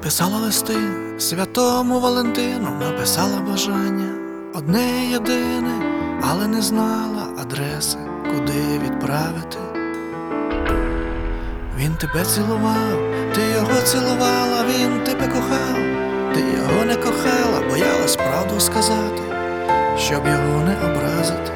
Писала листи святому Валентину, написала бажання одне єдине, але не знала адреси, куди відправити. Він тебе цілував, ти його цілувала, він тебе кохав, ти його не кохала, боялась правду сказати, щоб його не образити.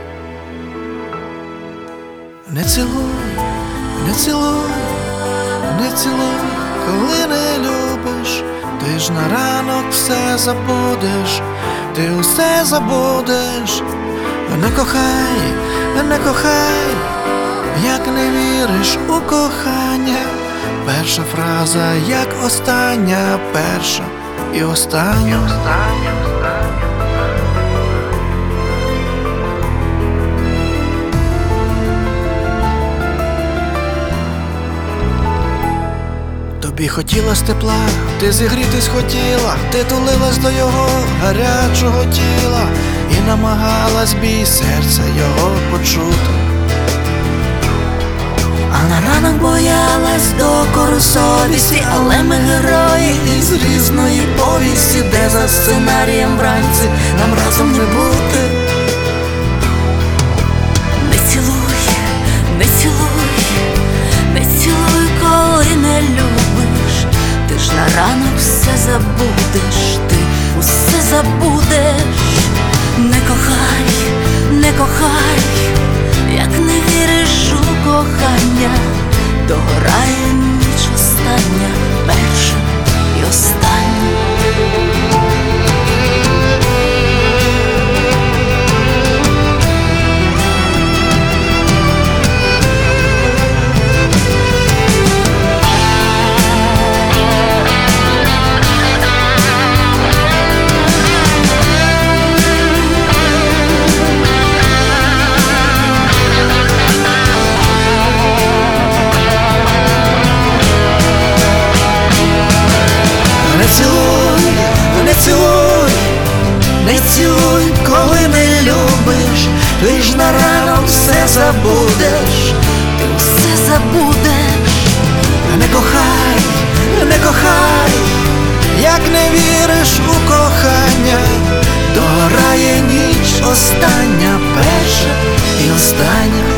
Не цілуй, не цілуй, не цілуй, коли не любиш, ти ж на ранок все забудеш, ти усе забудеш. Не кохай, не кохай, як не віриш у кохання. Перша фраза, як остання, перша і остання. Тобі хотілось тепла, ти зігрітись хотіла, ти тулилась до його гарячого тіла і намагалась бій серця його почути. А на ранок боялась докору совісті, але ми герої із різної повісті, де за сценарієм вранці нам разом не бути. Не цілуй, не цілуй, не цілуй, коли не любиш, ти ж на ранок все забудеш, ти усе забудеш. Не кохай, не кохай, як не віриш у кохання, догорає ніч остання, перша і остання. Не цілуй, коли не любиш, ти ж на ранок все забудеш, ти все забудеш. Не кохай, не кохай, як не віриш у кохання, догорає ніч остання, перша і остання.